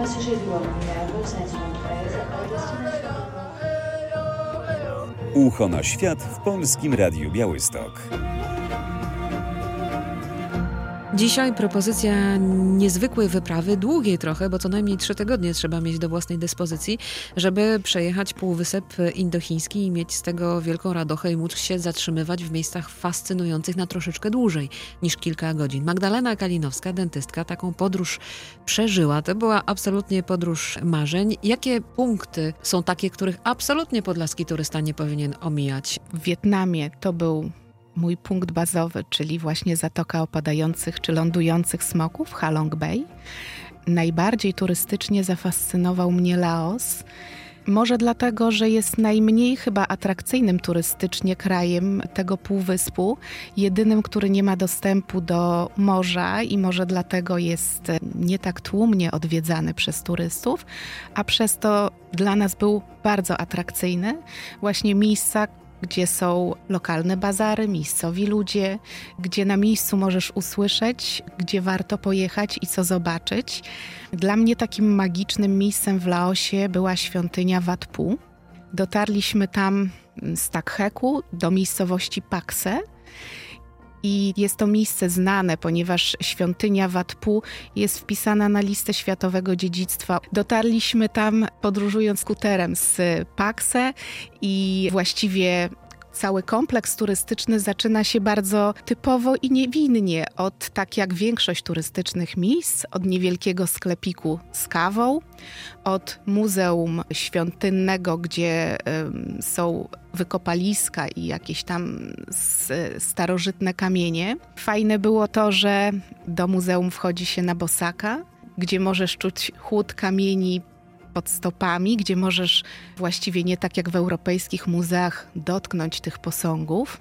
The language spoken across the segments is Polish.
Passagers du Orléans, vos ceintures prêtes, à destination. Ucho na świat w Polskim Radiu Białystok. Dzisiaj propozycja niezwykłej wyprawy, długiej trochę, bo co najmniej 3 tygodnie trzeba mieć do własnej dyspozycji, żeby przejechać Półwysep Indochiński i mieć z tego wielką radochę i móc się zatrzymywać w miejscach fascynujących na troszeczkę dłużej niż kilka godzin. Magdalena Kalinowska, dentystka, taką podróż przeżyła. To była absolutnie podróż marzeń. Jakie punkty są takie, których absolutnie podlaski turysta nie powinien omijać? W Wietnamie to był mój punkt bazowy, czyli właśnie Zatoka Opadających czy Lądujących Smoków, Halong Bay. Najbardziej turystycznie zafascynował mnie Laos. Może dlatego, że jest najmniej chyba atrakcyjnym turystycznie krajem tego półwyspu. Jedynym, który nie ma dostępu do morza i może dlatego jest nie tak tłumnie odwiedzany przez turystów, a przez to dla nas był bardzo atrakcyjny. Właśnie miejsca, gdzie są lokalne bazary, miejscowi ludzie, gdzie na miejscu możesz usłyszeć, gdzie warto pojechać i co zobaczyć. Dla mnie takim magicznym miejscem w Laosie była świątynia Wat Phu. Dotarliśmy tam z Takheku do miejscowości Pakse. I jest to miejsce znane, ponieważ świątynia Wat Phu jest wpisana na listę światowego dziedzictwa. Dotarliśmy tam podróżując skuterem z Pakse i właściwie cały kompleks turystyczny zaczyna się bardzo typowo i niewinnie od, tak jak większość turystycznych miejsc, od niewielkiego sklepiku z kawą, od muzeum świątynnego, gdzie są wykopaliska i jakieś tam starożytne kamienie. Fajne było to, że do muzeum wchodzi się na bosaka, gdzie możesz czuć chłód kamieni pod stopami, gdzie możesz właściwie nie tak jak w europejskich muzeach dotknąć tych posągów.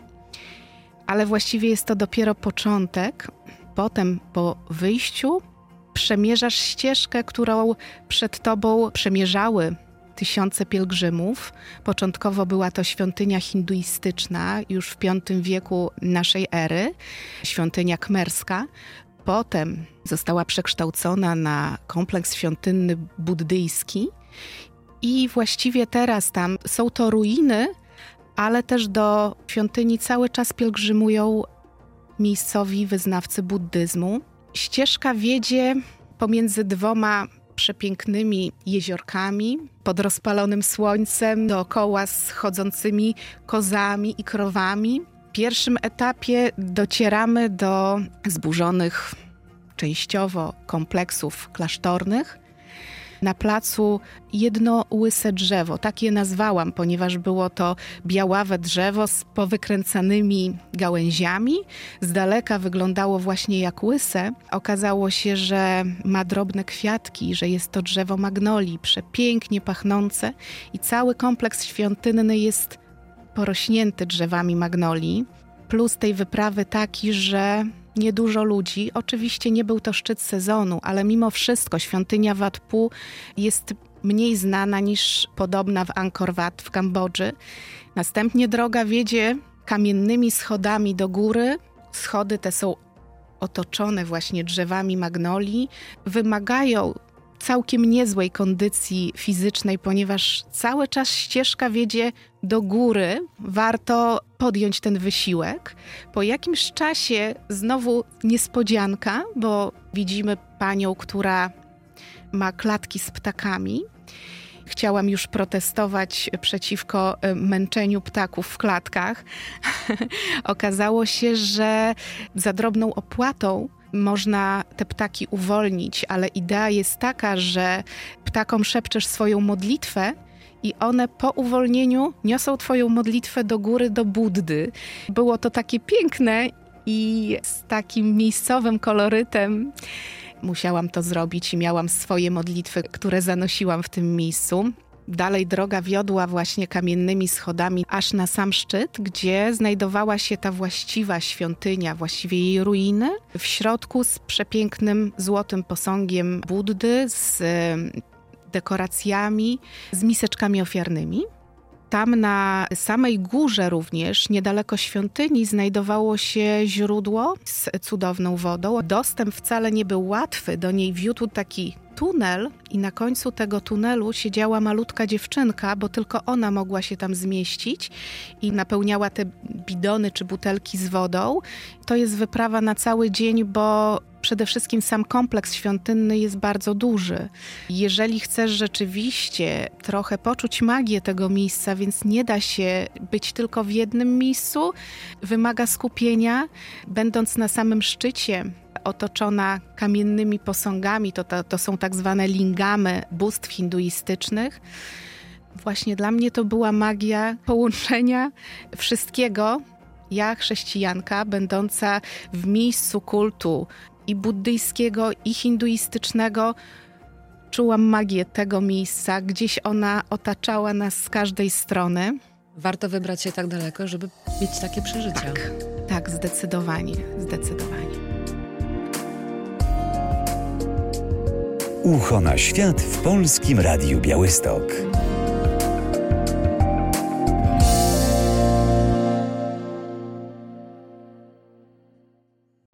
Ale właściwie jest to dopiero początek. Potem po wyjściu przemierzasz ścieżkę, którą przed tobą przemierzały tysiące pielgrzymów. Początkowo była to świątynia hinduistyczna już w V wieku naszej ery, świątynia kmerska. Potem została przekształcona na kompleks świątynny buddyjski i właściwie teraz tam są to ruiny, ale też do świątyni cały czas pielgrzymują miejscowi wyznawcy buddyzmu. Ścieżka wiedzie pomiędzy 2 przepięknymi jeziorkami, pod rozpalonym słońcem, dookoła z chodzącymi kozami i krowami. W pierwszym etapie docieramy do zburzonych częściowo kompleksów klasztornych. Na placu jedno łyse drzewo, tak je nazwałam, ponieważ było to białawe drzewo z powykręcanymi gałęziami. Z daleka wyglądało właśnie jak łyse. Okazało się, że ma drobne kwiatki, że jest to drzewo magnolii, przepięknie pachnące i cały kompleks świątynny jest porośnięty drzewami magnolii. Plus tej wyprawy taki, że niedużo ludzi. Oczywiście nie był to szczyt sezonu, ale mimo wszystko świątynia Wat Phu jest mniej znana niż podobna w Angkor Wat w Kambodży. Następnie droga wiedzie kamiennymi schodami do góry. Schody te są otoczone właśnie drzewami magnolii. Wymagają całkiem niezłej kondycji fizycznej, ponieważ cały czas ścieżka wiedzie do góry. Warto podjąć ten wysiłek. Po jakimś czasie znowu niespodzianka, bo widzimy panią, która ma klatki z ptakami. Chciałam już protestować przeciwko męczeniu ptaków w klatkach. Okazało się, że za drobną opłatą można te ptaki uwolnić, ale idea jest taka, że ptakom szepczesz swoją modlitwę i one po uwolnieniu niosą twoją modlitwę do góry, do Buddy. Było to takie piękne i z takim miejscowym kolorytem musiałam to zrobić i miałam swoje modlitwy, które zanosiłam w tym miejscu. Dalej droga wiodła właśnie kamiennymi schodami aż na sam szczyt, gdzie znajdowała się ta właściwa świątynia, właściwie jej ruiny. W środku z przepięknym złotym posągiem Buddy, z dekoracjami, z miseczkami ofiarnymi. Tam na samej górze również, niedaleko świątyni, znajdowało się źródło z cudowną wodą. Dostęp wcale nie był łatwy, do niej wiódł taki tunel i na końcu tego tunelu siedziała malutka dziewczynka, bo tylko ona mogła się tam zmieścić i napełniała te bidony czy butelki z wodą. To jest wyprawa na cały dzień, bo przede wszystkim sam kompleks świątynny jest bardzo duży. Jeżeli chcesz rzeczywiście trochę poczuć magię tego miejsca, więc nie da się być tylko w jednym miejscu, wymaga skupienia. Będąc na samym szczycie, otoczona kamiennymi posągami, to są tak zwane lingamy bóstw hinduistycznych. Właśnie dla mnie to była magia połączenia wszystkiego. Ja, chrześcijanka, będąca w miejscu kultu i buddyjskiego, i hinduistycznego, czułam magię tego miejsca. Gdzieś ona otaczała nas z każdej strony. Warto wybrać się tak daleko, żeby mieć takie przeżycia. Tak, zdecydowanie. Ucho na świat w Polskim Radiu Białystok.